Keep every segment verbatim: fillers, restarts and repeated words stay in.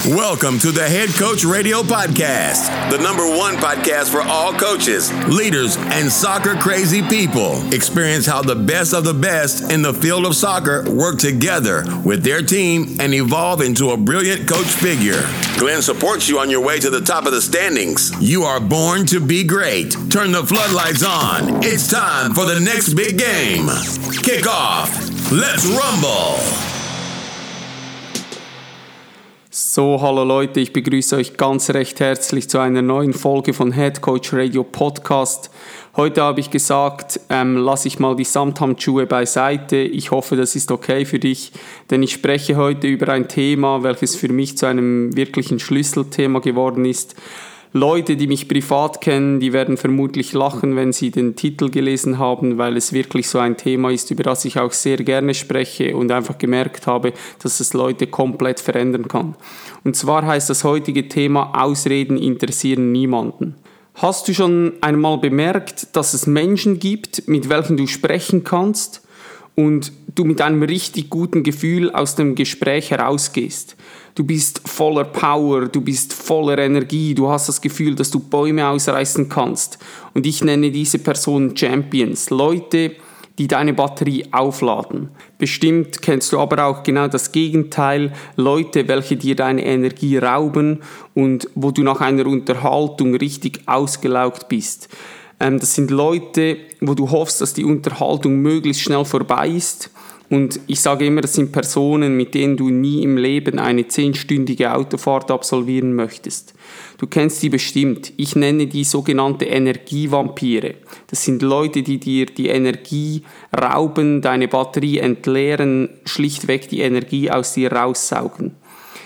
Welcome to the Head Coach Radio Podcast, the number one podcast for all coaches, leaders, and soccer-crazy people. Experience how the best of the best in the field of soccer work together with their team and evolve into a brilliant coach figure. Glenn supports you on your way to the top of the standings. You are born to be great. Turn the floodlights on. It's time for the next big game. Kick off. Let's rumble. So, hallo Leute, ich begrüße euch ganz recht herzlich zu einer neuen Folge von Head Coach Radio Podcast. Heute habe ich gesagt, ähm, lasse ich mal die Samthandschuhe beiseite. Ich hoffe, das ist okay für dich, denn ich spreche heute über ein Thema, welches für mich zu einem wirklichen Schlüsselthema geworden ist. Leute, die mich privat kennen, die werden vermutlich lachen, wenn sie den Titel gelesen haben, weil es wirklich so ein Thema ist, über das ich auch sehr gerne spreche und einfach gemerkt habe, dass es Leute komplett verändern kann. Und zwar heißt das heutige Thema: Ausreden interessieren niemanden. Hast du schon einmal bemerkt, dass es Menschen gibt, mit welchen du sprechen kannst und du mit einem richtig guten Gefühl aus dem Gespräch herausgehst? Du bist voller Power, du bist voller Energie, du hast das Gefühl, dass du Bäume ausreißen kannst. Und ich nenne diese Personen Champions, Leute, die deine Batterie aufladen. Bestimmt kennst du aber auch genau das Gegenteil, Leute, welche dir deine Energie rauben und wo du nach einer Unterhaltung richtig ausgelaugt bist. Ähm, das sind Leute, wo du hoffst, dass die Unterhaltung möglichst schnell vorbei ist. Und ich sage immer, das sind Personen, mit denen du nie im Leben eine zehnstündige Autofahrt absolvieren möchtest. Du kennst die bestimmt. Ich nenne die sogenannte Energievampire. Das sind Leute, die dir die Energie rauben, deine Batterie entleeren, schlichtweg die Energie aus dir raussaugen.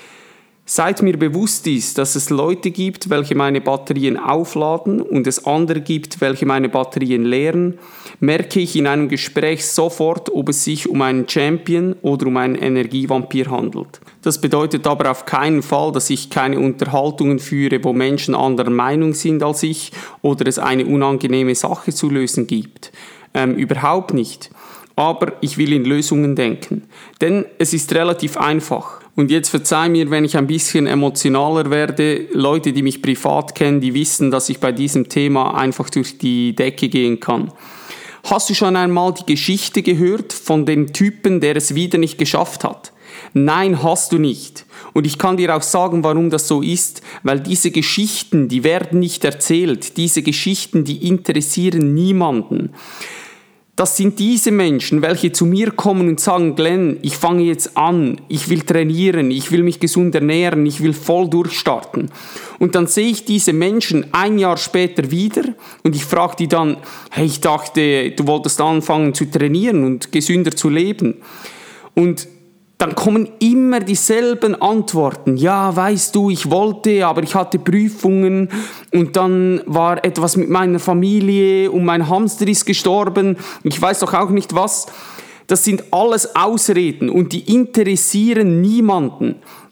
Seit mir bewusst ist, dass es Leute gibt, welche meine Batterien aufladen und es andere gibt, welche meine Batterien leeren, merke ich in einem Gespräch sofort, ob es sich um einen Champion oder um einen Energievampir handelt. Das bedeutet aber auf keinen Fall, dass ich keine Unterhaltungen führe, wo Menschen anderer Meinung sind als ich oder es eine unangenehme Sache zu lösen gibt. Ähm, überhaupt nicht. Aber ich will in Lösungen denken. Denn es ist relativ einfach. Und jetzt verzeih mir, wenn ich ein bisschen emotionaler werde. Leute, die mich privat kennen, die wissen, dass ich bei diesem Thema einfach durch die Decke gehen kann. Hast du schon einmal die Geschichte gehört von dem Typen, der es wieder nicht geschafft hat? Nein, hast du nicht. Und ich kann dir auch sagen, warum das so ist, weil diese Geschichten, die werden nicht erzählt. Diese Geschichten, die interessieren niemanden. Das sind diese Menschen, welche zu mir kommen und sagen: Glenn, ich fange jetzt an, ich will trainieren, ich will mich gesund ernähren, ich will voll durchstarten. Und dann sehe ich diese Menschen ein Jahr später wieder und ich frage die dann: Hey, ich dachte, du wolltest anfangen zu trainieren und gesünder zu leben. Und dann kommen immer dieselben Antworten. Ja, weißt du, ich wollte, aber ich hatte Prüfungen und dann war etwas mit meiner Familie und mein Hamster ist gestorben. Ich weiß doch auch nicht was. Das sind alles Ausreden und die interessieren niemanden.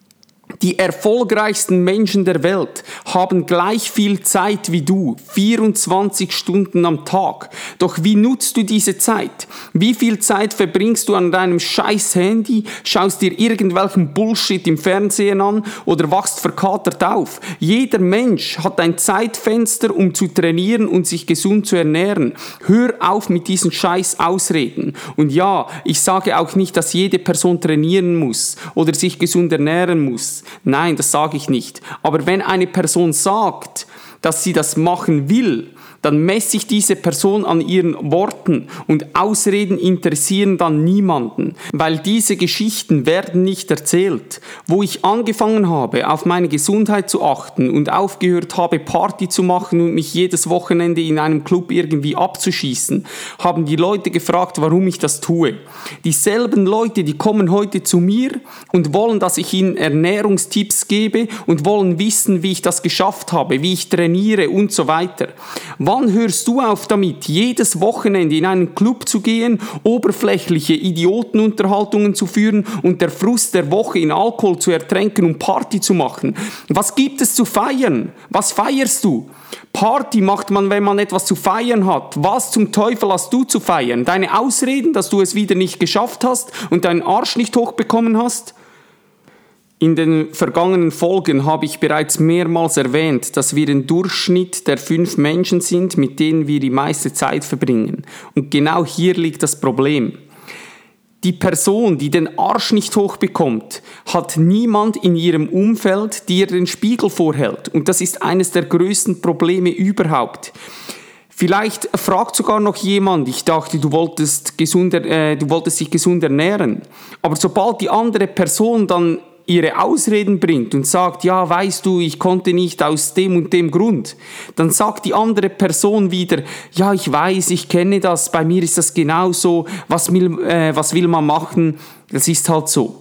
Die erfolgreichsten Menschen der Welt haben gleich viel Zeit wie du, vierundzwanzig Stunden am Tag. Doch wie nutzt du diese Zeit? Wie viel Zeit verbringst du an deinem scheiß Handy, schaust dir irgendwelchen Bullshit im Fernsehen an oder wachst verkatert auf? Jeder Mensch hat ein Zeitfenster, um zu trainieren und sich gesund zu ernähren. Hör auf mit diesen scheiß Ausreden. Und ja, ich sage auch nicht, dass jede Person trainieren muss oder sich gesund ernähren muss. Nein, das sage ich nicht. Aber wenn eine Person sagt, dass sie das machen will, dann messe ich diese Person an ihren Worten und Ausreden interessieren dann niemanden, weil diese Geschichten werden nicht erzählt. Wo ich angefangen habe, auf meine Gesundheit zu achten und aufgehört habe, Party zu machen und mich jedes Wochenende in einem Club irgendwie abzuschießen, haben die Leute gefragt, warum ich das tue. Dieselben Leute, die kommen heute zu mir und wollen, dass ich ihnen Ernährungstipps gebe und wollen wissen, wie ich das geschafft habe, wie ich trainiere und so weiter. Wann hörst du auf damit, jedes Wochenende in einen Club zu gehen, oberflächliche Idiotenunterhaltungen zu führen und der Frust der Woche in Alkohol zu ertränken und Party zu machen? Was gibt es zu feiern? Was feierst du? Party macht man, wenn man etwas zu feiern hat. Was zum Teufel hast du zu feiern? Deine Ausreden, dass du es wieder nicht geschafft hast und deinen Arsch nicht hochbekommen hast? In den vergangenen Folgen habe ich bereits mehrmals erwähnt, dass wir ein Durchschnitt der fünf Menschen sind, mit denen wir die meiste Zeit verbringen. Und genau hier liegt das Problem. Die Person, die den Arsch nicht hochbekommt, hat niemand in ihrem Umfeld, die ihr den Spiegel vorhält. Und das ist eines der größten Probleme überhaupt. Vielleicht fragt sogar noch jemand, ich dachte, du wolltest, gesunder, äh, du wolltest dich gesund ernähren. Aber sobald die andere Person dann ihre Ausreden bringt und sagt, ja, weißt du, ich konnte nicht aus dem und dem Grund, dann sagt die andere Person wieder, ja, ich weiß, ich kenne das, bei mir ist das genauso, was will, äh, was will man machen, das ist halt so.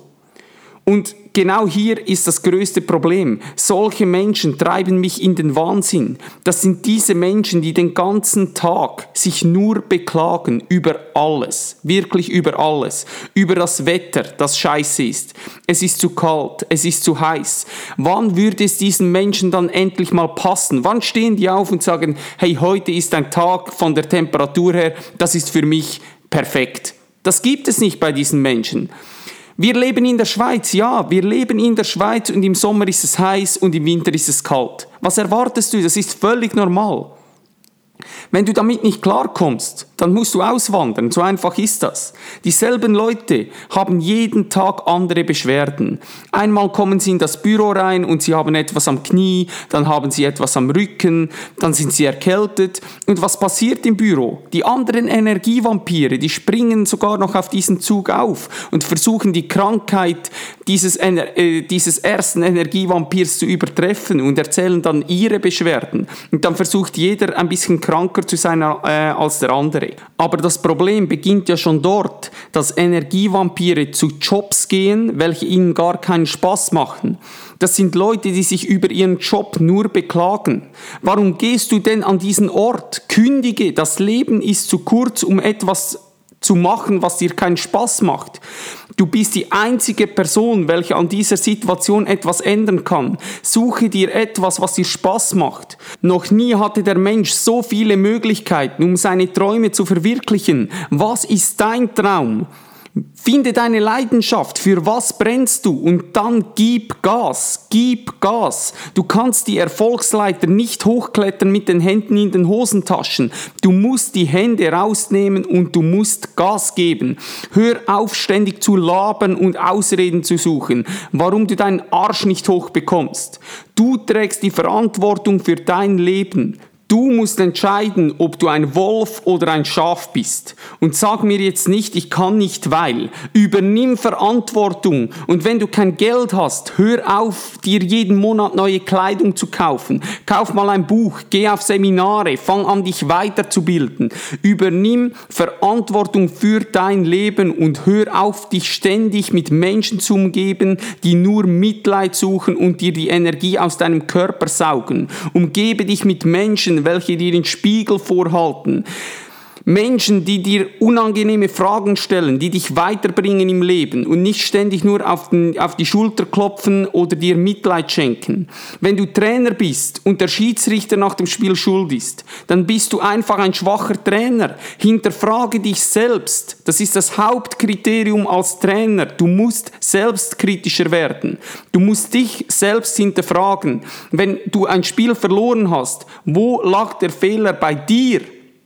Und genau hier ist das größte Problem. Solche Menschen treiben mich in den Wahnsinn. Das sind diese Menschen, die den ganzen Tag sich nur beklagen über alles, wirklich über alles, über das Wetter, das scheiße ist. Es ist zu kalt, es ist zu heiß. Wann würde es diesen Menschen dann endlich mal passen? Wann stehen die auf und sagen, hey, heute ist ein Tag von der Temperatur her, das ist für mich perfekt. Das gibt es nicht bei diesen Menschen. Wir leben in der Schweiz, ja, wir leben in der Schweiz und im Sommer ist es heiß und im Winter ist es kalt. Was erwartest du? Das ist völlig normal. Wenn du damit nicht klarkommst, dann musst du auswandern, so einfach ist das. Dieselben Leute haben jeden Tag andere Beschwerden. Einmal kommen sie in das Büro rein und sie haben etwas am Knie, dann haben sie etwas am Rücken, dann sind sie erkältet. Und was passiert im Büro? Die anderen Energievampire, die springen sogar noch auf diesen Zug auf und versuchen die Krankheit dieses, äh, dieses ersten Energievampirs zu übertreffen und erzählen dann ihre Beschwerden. Und dann versucht jeder ein bisschen kranker zu sein äh, als der andere. Aber das Problem beginnt ja schon dort, dass Energievampire zu Jobs gehen, welche ihnen gar keinen Spaß machen. Das sind Leute, die sich über ihren Job nur beklagen. Warum gehst du denn an diesen Ort? Kündige, das Leben ist zu kurz, um etwas zu machen, was dir keinen Spaß macht. Du bist die einzige Person, welche an dieser Situation etwas ändern kann. Suche dir etwas, was dir Spaß macht. Noch nie hatte der Mensch so viele Möglichkeiten, um seine Träume zu verwirklichen. Was ist dein Traum? Finde deine Leidenschaft, für was brennst du und dann gib Gas, gib Gas. Du kannst die Erfolgsleiter nicht hochklettern mit den Händen in den Hosentaschen. Du musst die Hände rausnehmen und du musst Gas geben. Hör auf, ständig zu labern und Ausreden zu suchen, warum du deinen Arsch nicht hochbekommst. Du trägst die Verantwortung für dein Leben. Du musst entscheiden, ob du ein Wolf oder ein Schaf bist. Und sag mir jetzt nicht, ich kann nicht, weil. Übernimm Verantwortung. Und wenn du kein Geld hast, hör auf, dir jeden Monat neue Kleidung zu kaufen. Kauf mal ein Buch, geh auf Seminare, fang an, dich weiterzubilden. Übernimm Verantwortung für dein Leben und hör auf, dich ständig mit Menschen zu umgeben, die nur Mitleid suchen und dir die Energie aus deinem Körper saugen. Umgebe dich mit Menschen, welche dir den Spiegel vorhalten. Menschen, die dir unangenehme Fragen stellen, die dich weiterbringen im Leben und nicht ständig nur auf, den, auf die Schulter klopfen oder dir Mitleid schenken. Wenn du Trainer bist und der Schiedsrichter nach dem Spiel schuld ist, dann bist du einfach ein schwacher Trainer. Hinterfrage dich selbst. Das ist das Hauptkriterium als Trainer. Du musst selbstkritischer werden. Du musst dich selbst hinterfragen. Wenn du ein Spiel verloren hast, wo lag der Fehler bei dir?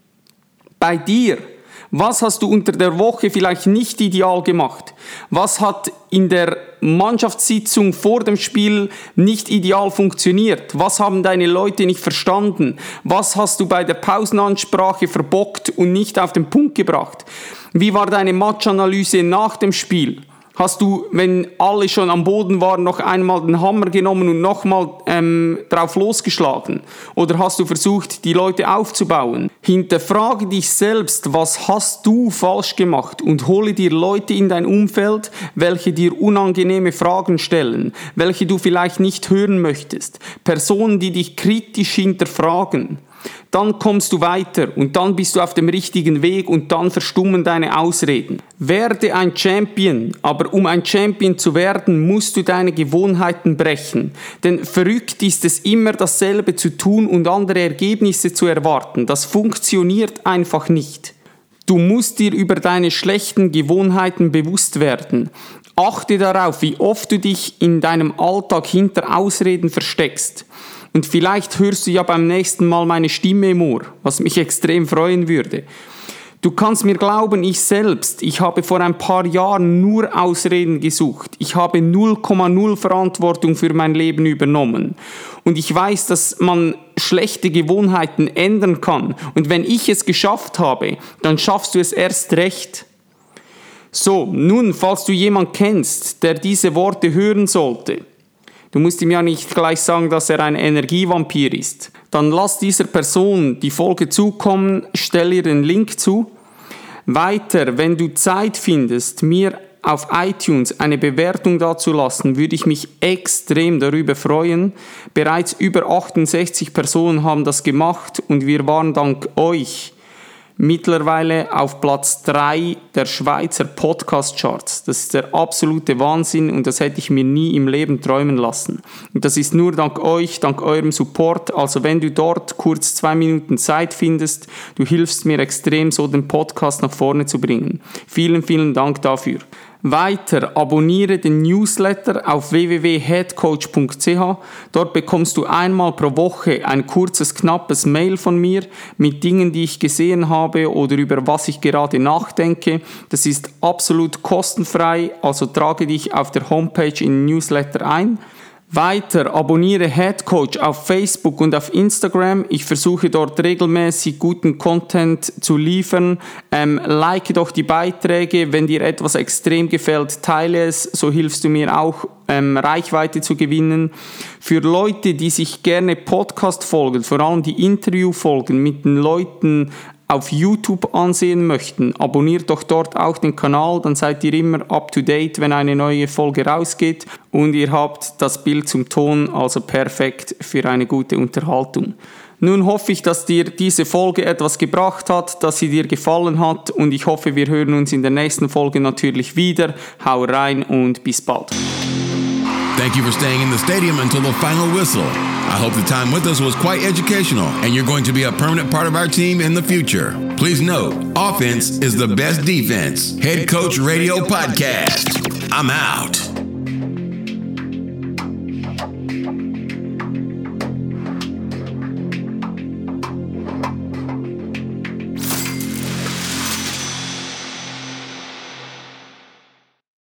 Bei dir. Was hast du unter der Woche vielleicht nicht ideal gemacht? Was hat in der Mannschaftssitzung vor dem Spiel nicht ideal funktioniert? Was haben deine Leute nicht verstanden? Was hast du bei der Pausenansprache verbockt und nicht auf den Punkt gebracht? Wie war deine Matchanalyse nach dem Spiel? Hast du, wenn alle schon am Boden waren, noch einmal den Hammer genommen und nochmal ähm, drauf losgeschlagen? Oder hast du versucht, die Leute aufzubauen? Hinterfrage dich selbst, was hast du falsch gemacht und hole dir Leute in dein Umfeld, welche dir unangenehme Fragen stellen, welche du vielleicht nicht hören möchtest. Personen, die dich kritisch hinterfragen. Dann kommst du weiter und dann bist du auf dem richtigen Weg und dann verstummen deine Ausreden. Werde ein Champion, aber um ein Champion zu werden, musst du deine Gewohnheiten brechen. Denn verrückt ist es immer dasselbe zu tun und andere Ergebnisse zu erwarten. Das funktioniert einfach nicht. Du musst dir über deine schlechten Gewohnheiten bewusst werden. Achte darauf, wie oft du dich in deinem Alltag hinter Ausreden versteckst. Und vielleicht hörst du ja beim nächsten Mal meine Stimme im Ohr, was mich extrem freuen würde. Du kannst mir glauben, ich selbst, ich habe vor ein paar Jahren nur Ausreden gesucht. Ich habe null Komma null Verantwortung für mein Leben übernommen. Und ich weiß, dass man schlechte Gewohnheiten ändern kann. Und wenn ich es geschafft habe, dann schaffst du es erst recht. So, nun, falls du jemanden kennst, der diese Worte hören sollte, du musst ihm ja nicht gleich sagen, dass er ein Energievampir ist. Dann lass dieser Person die Folge zukommen, stell ihr den Link zu. Weiter, wenn du Zeit findest, mir auf iTunes eine Bewertung dazulassen, würde ich mich extrem darüber freuen. Bereits über achtundsechzig Personen haben das gemacht und wir waren dank euch mittlerweile auf Platz drei der Schweizer Podcast-Charts. Das ist der absolute Wahnsinn und das hätte ich mir nie im Leben träumen lassen. Und das ist nur dank euch, dank eurem Support. Also wenn du dort kurz zwei Minuten Zeit findest, du hilfst mir extrem, so den Podcast nach vorne zu bringen. Vielen, vielen Dank dafür. Weiter, abonniere den Newsletter auf w w w punkt headcoach punkt c h. Dort bekommst du einmal pro Woche ein kurzes, knappes Mail von mir mit Dingen, die ich gesehen habe oder über was ich gerade nachdenke. Das ist absolut kostenfrei, also trage dich auf der Homepage in den Newsletter ein. Weiter, abonniere Headcoach auf Facebook und auf Instagram. Ich versuche dort regelmäßig guten Content zu liefern. Ähm, like doch die Beiträge. Wenn dir etwas extrem gefällt, teile es. So hilfst du mir auch, ähm, Reichweite zu gewinnen. Für Leute, die sich gerne Podcast folgen, vor allem die Interviewfolgen mit den Leuten auf YouTube ansehen möchten, abonniert doch dort auch den Kanal, dann seid ihr immer up to date, wenn eine neue Folge rausgeht und ihr habt das Bild zum Ton, also perfekt für eine gute Unterhaltung. Nun hoffe ich, dass dir diese Folge etwas gebracht hat, dass sie dir gefallen hat und ich hoffe, wir hören uns in der nächsten Folge natürlich wieder. Hau rein und bis bald. Thank you for staying in the stadium until the final whistle. I hope the time with us was quite educational and you're going to be a permanent part of our team in the future. Please note, offense is the best defense. Head Coach Radio Podcast. I'm out.